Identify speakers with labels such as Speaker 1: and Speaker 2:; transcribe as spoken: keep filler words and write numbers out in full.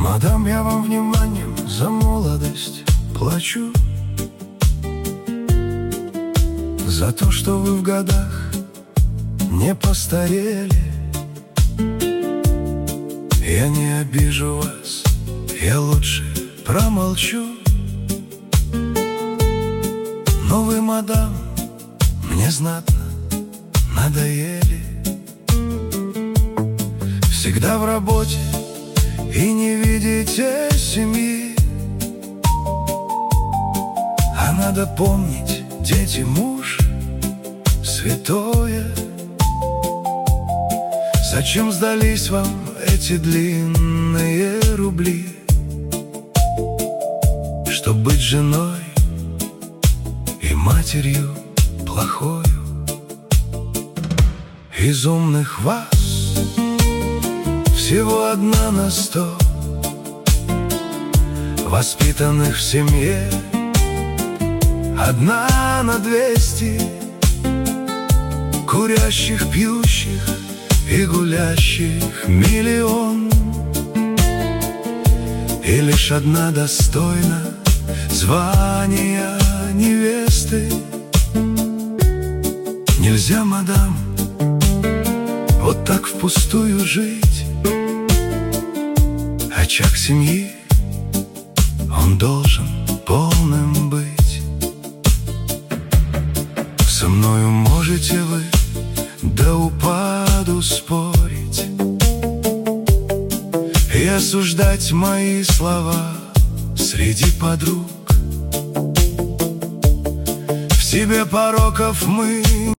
Speaker 1: Мадам, я вам вниманием за молодость плачу, за то, что вы в годах не постарели. Я не обижу вас, я лучше промолчу. Но вы, мадам, мне знатно надоели. Всегда в работе и не видите семьи. А надо помнить, дети, муж, святое. Зачем сдались вам эти длинные рубли? Чтоб быть женой и матерью плохою. Из умных вас всего одна на сто, воспитанных в семье одна на двести, курящих, пьющих и гулящих миллион. И лишь одна достойна звания невесты. Нельзя, мадам, вот так впустую жить. Очаг семьи, он должен полным быть. Со мною можете вы до упаду спорить и осуждать мои слова среди подруг. В себе пороков мы